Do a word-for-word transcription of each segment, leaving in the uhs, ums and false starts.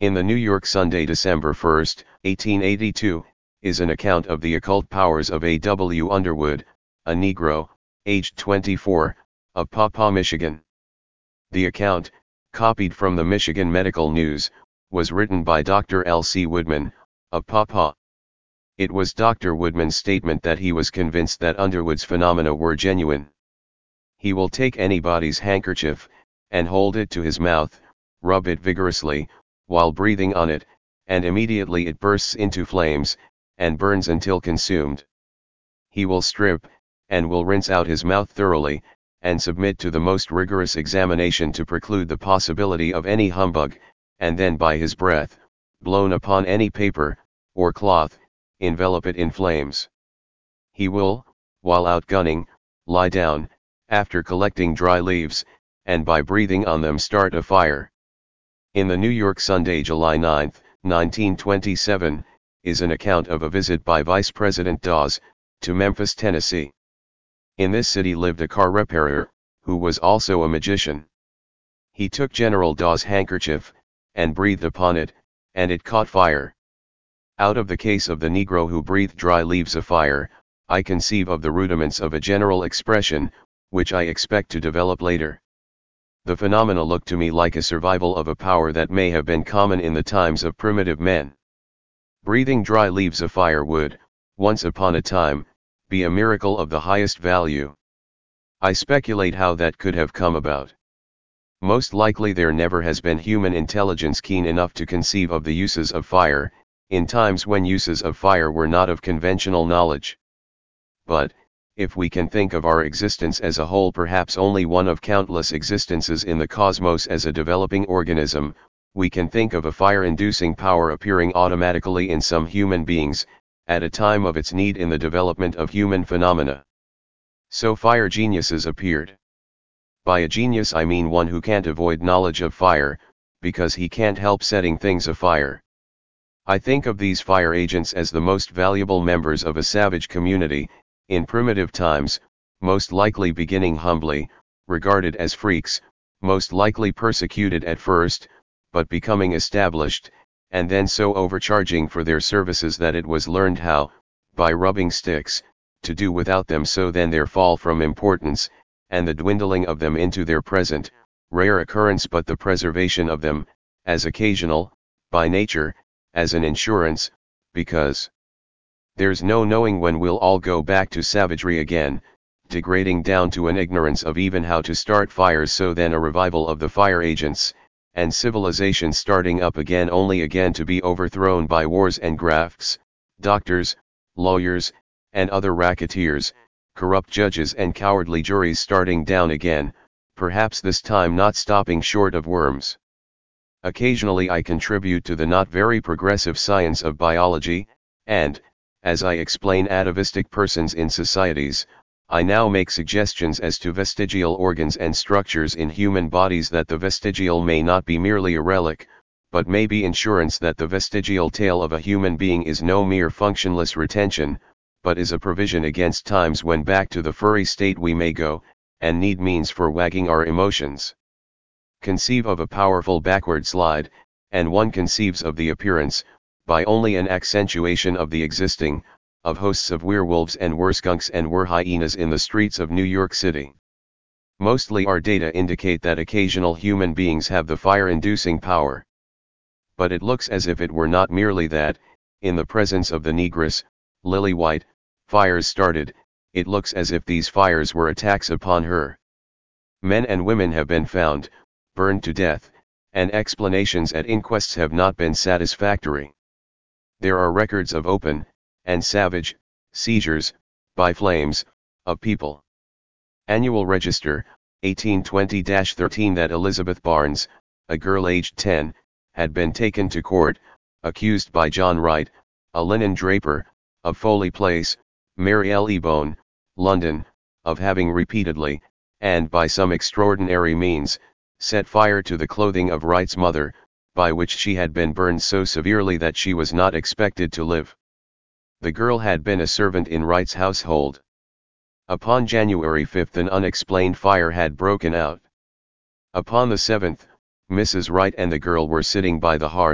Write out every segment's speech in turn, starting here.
In the New York Sunday, December first, eighteen eighty-two, is an account of the occult powers of A W Underwood, a Negro, aged twenty-four, of Paw, Michigan. The account, copied from the Michigan Medical News, was written by Doctor L C Woodman, of Paw. It was Doctor Woodman's statement that he was convinced that Underwood's phenomena were genuine. He will take anybody's handkerchief, and hold it to his mouth, rub it vigorously, while breathing on it, and immediately it bursts into flames, and burns until consumed. He will strip, and will rinse out his mouth thoroughly, and submit to the most rigorous examination to preclude the possibility of any humbug, and then by his breath, blown upon any paper, or cloth, envelop it in flames. He will, while outgunning, lie down, after collecting dry leaves, and by breathing on them start a fire. In the New York Sunday, July ninth, nineteen twenty-seven, is an account of a visit by Vice President Dawes, to Memphis, Tennessee. In this city lived a car repairer, who was also a magician. He took General Dawes' handkerchief, and breathed upon it, and it caught fire. Out of the case of the Negro who breathed dry leaves afire, I conceive of the rudiments of a general expression, which I expect to develop later. The phenomena look to me like a survival of a power that may have been common in the times of primitive men. Breathing dry leaves afire would, once upon a time, be a miracle of the highest value. I speculate how that could have come about. Most likely there never has been human intelligence keen enough to conceive of the uses of fire, in times when uses of fire were not of conventional knowledge. But, if we can think of our existence as a whole, perhaps only one of countless existences in the cosmos as a developing organism, we can think of a fire-inducing power appearing automatically in some human beings, at a time of its need in the development of human phenomena. So fire geniuses appeared. By a genius I mean one who can't avoid knowledge of fire, because he can't help setting things afire. I think of these fire agents as the most valuable members of a savage community, in primitive times, most likely beginning humbly, regarded as freaks, most likely persecuted at first, but becoming established, and then so overcharging for their services that it was learned how, by rubbing sticks, to do without them. So then their fall from importance, and the dwindling of them into their present, rare occurrence, but the preservation of them, as occasional, by nature, as an insurance, because there's no knowing when we'll all go back to savagery again, degrading down to an ignorance of even how to start fires. So then a revival of the fire agents, and civilization starting up again, only again to be overthrown by wars and grafts, doctors, lawyers, and other racketeers, corrupt judges and cowardly juries starting down again, perhaps this time not stopping short of worms. Occasionally I contribute to the not very progressive science of biology, and, as I explain atavistic persons in societies, I now make suggestions as to vestigial organs and structures in human bodies, that the vestigial may not be merely a relic, but may be insurance that the vestigial tail of a human being is no mere functionless retention, but is a provision against times when back to the furry state we may go, and need means for wagging our emotions. Conceive of a powerful backward slide, and one conceives of the appearance, by only an accentuation of the existing, of hosts of werewolves and wereskunks and werehyenas in the streets of New York City. Mostly our data indicate that occasional human beings have the fire-inducing power. But it looks as if it were not merely that, in the presence of the negress, Lily White, fires started. It looks as if these fires were attacks upon her. Men and women have been found, burned to death, and explanations at inquests have not been satisfactory. There are records of open, and savage, seizures, by flames, of people. Annual Register, eighteen twenty dash thirteen, that Elizabeth Barnes, a girl aged ten, had been taken to court, accused by John Wright, a linen draper, of Foley Place, Marylebone, London, of having repeatedly, and by some extraordinary means, set fire to the clothing of Wright's mother, by which she had been burned so severely that she was not expected to live. The girl had been a servant in Wright's household. Upon January fifth an unexplained fire had broken out. Upon the seventh, Missus Wright and the girl were sitting by the hearth,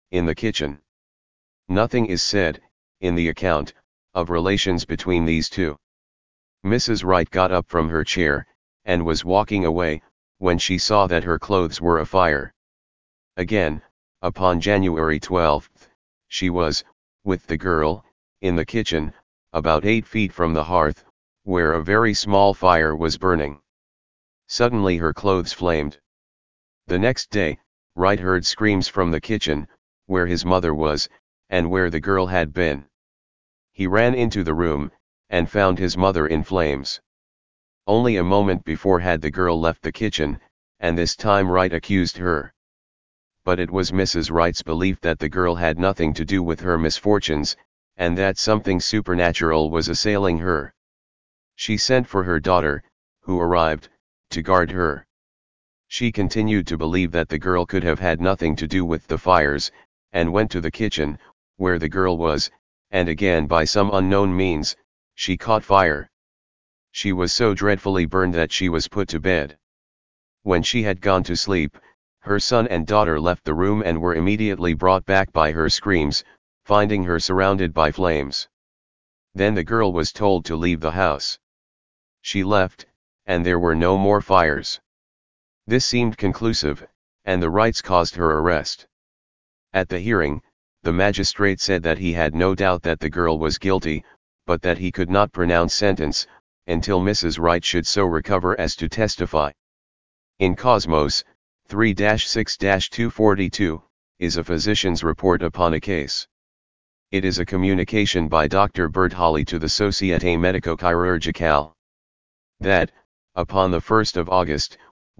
in the kitchen. Nothing is said, in the account, of relations between these two. Missus Wright got up from her chair, and was walking away, when she saw that her clothes were afire. Again, upon January twelfth, she was, with the girl, in the kitchen, about eight feet from the hearth, where a very small fire was burning. Suddenly her clothes flamed. The next day, Wright heard screams from the kitchen, where his mother was, and where the girl had been. He ran into the room, and found his mother in flames. Only a moment before had the girl left the kitchen, and this time Wright accused her. But it was Missus Wright's belief that the girl had nothing to do with her misfortunes, and that something supernatural was assailing her. She sent for her daughter, who arrived, to guard her. She continued to believe that the girl could have had nothing to do with the fires, and went to the kitchen, where the girl was, and again by some unknown means, she caught fire. She was so dreadfully burned that she was put to bed. When she had gone to sleep, her son and daughter left the room and were immediately brought back by her screams, finding her surrounded by flames. Then the girl was told to leave the house. She left, and there were no more fires. This seemed conclusive, and the Wrights caused her arrest. At the hearing, the magistrate said that he had no doubt that the girl was guilty, but that he could not pronounce sentence, until Missus Wright should so recover as to testify. In Cosmos, three six two forty-two, is a physician's report upon a case. It is a communication by Doctor Bert Hawley to the Société Médico-Chirurgicale. That, upon the first of August,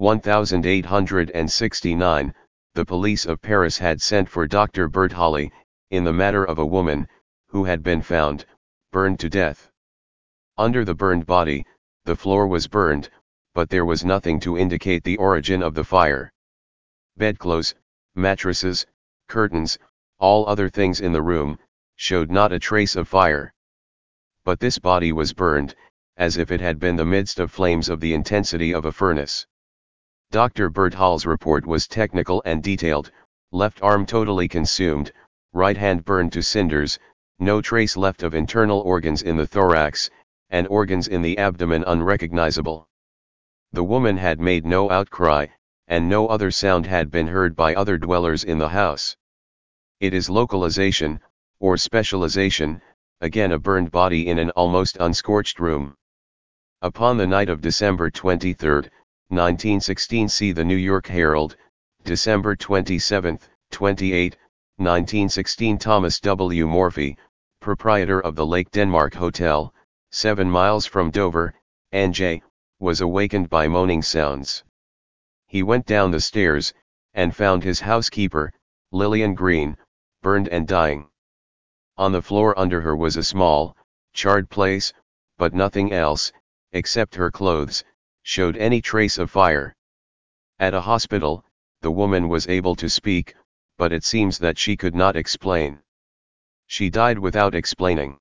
eighteen sixty-nine, the police of Paris had sent for Doctor Bert Hawley, in the matter of a woman, who had been found, burned to death. Under the burned body, the floor was burned, but there was nothing to indicate the origin of the fire. Bedclothes, mattresses, curtains, all other things in the room, showed not a trace of fire. But this body was burned, as if it had been the midst of flames of the intensity of a furnace. Doctor Bert Hall's report was technical and detailed: left arm totally consumed, right hand burned to cinders, no trace left of internal organs in the thorax, and organs in the abdomen unrecognizable. The woman had made no outcry, and no other sound had been heard by other dwellers in the house. It is localization, or specialization, again a burned body in an almost unscorched room. Upon the night of December twenty-third, nineteen sixteen, see the New York Herald, December twenty-seventh, twenty-eighth, nineteen sixteen, Thomas W. Morphy, proprietor of the Lake Denmark Hotel, seven miles from Dover, N J, was awakened by moaning sounds. He went down the stairs, and found his housekeeper, Lillian Green, burned and dying. On the floor under her was a small, charred place, but nothing else, except her clothes, showed any trace of fire. At a hospital, the woman was able to speak, but it seems that she could not explain. She died without explaining.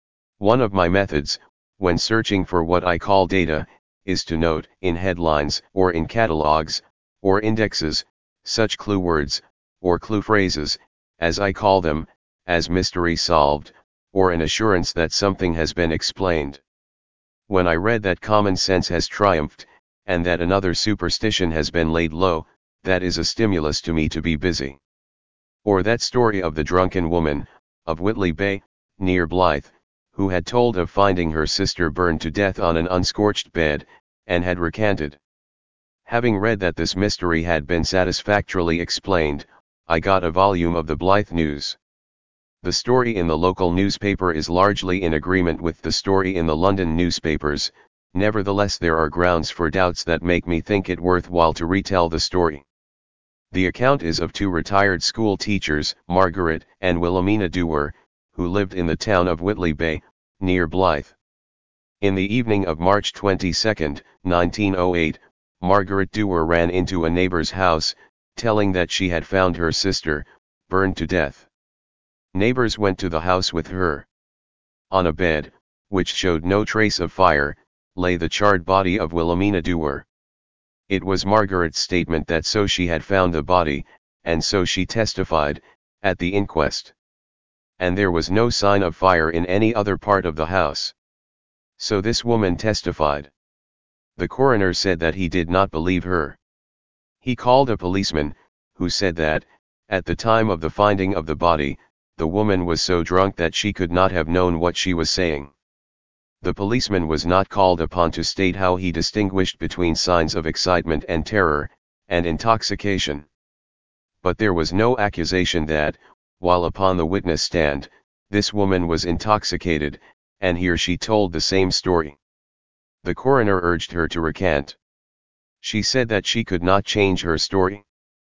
One of my methods, when searching for what I call data, is to note in headlines or in catalogs, or indexes, such clue words, or clue phrases, as I call them, as mystery solved, or an assurance that something has been explained. When I read that common sense has triumphed, and that another superstition has been laid low, that is a stimulus to me to be busy. Or that story of the drunken woman, of Whitley Bay, near Blythe, who had told of finding her sister burned to death on an unscorched bed, and had recanted. Having read that this mystery had been satisfactorily explained, I got a volume of the Blythe News. The story in the local newspaper is largely in agreement with the story in the London newspapers, nevertheless there are grounds for doubts that make me think it worthwhile to retell the story. The account is of two retired school teachers, Margaret and Wilhelmina Dewar, who lived in the town of Whitley Bay, near Blythe. In the evening of March twenty-second, nineteen oh eight, Margaret Dewar ran into a neighbor's house, telling that she had found her sister, burned to death. Neighbors went to the house with her. On a bed, which showed no trace of fire, lay the charred body of Wilhelmina Dewar. It was Margaret's statement that so she had found the body, and so she testified, at the inquest. And there was no sign of fire in any other part of the house. So this woman testified. The coroner said that he did not believe her. He called a policeman, who said that, at the time of the finding of the body, the woman was so drunk that she could not have known what she was saying. The policeman was not called upon to state how he distinguished between signs of excitement and terror, and intoxication. But there was no accusation that, while upon the witness stand, this woman was intoxicated, and here she told the same story. The coroner urged her to recant. She said that she could not change her story.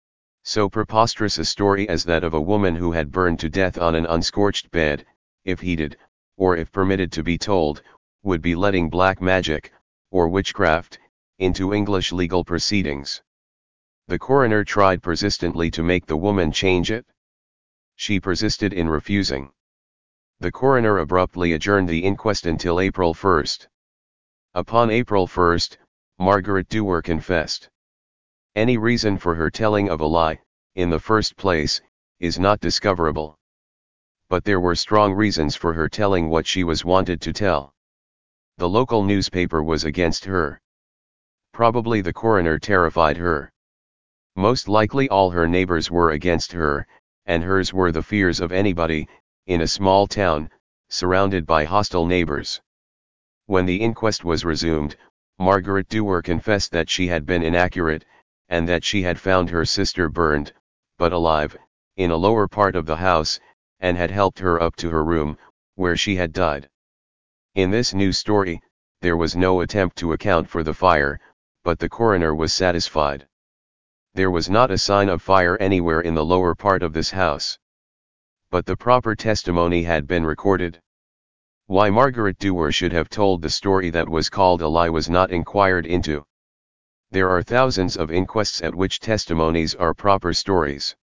So preposterous a story as that of a woman who had burned to death on an unscorched bed, if heeded, or if permitted to be told, would be letting black magic, or witchcraft, into English legal proceedings. The coroner tried persistently to make the woman change it. She persisted in refusing. The coroner abruptly adjourned the inquest until April first. Upon April first, Margaret Dewar confessed. Any reason for her telling of a lie, in the first place, is not discoverable. But there were strong reasons for her telling what she was wanted to tell. The local newspaper was against her. Probably the coroner terrified her. Most likely all her neighbors were against her, and hers were the fears of anybody, in a small town, surrounded by hostile neighbors. When the inquest was resumed, Margaret Dewar confessed that she had been inaccurate, and that she had found her sister burned, but alive, in a lower part of the house, and had helped her up to her room, where she had died. In this new story, there was no attempt to account for the fire, but the coroner was satisfied. There was not a sign of fire anywhere in the lower part of this house. But the proper testimony had been recorded. Why Margaret Dewar should have told the story that was called a lie was not inquired into. There are thousands of inquests at which testimonies are proper stories.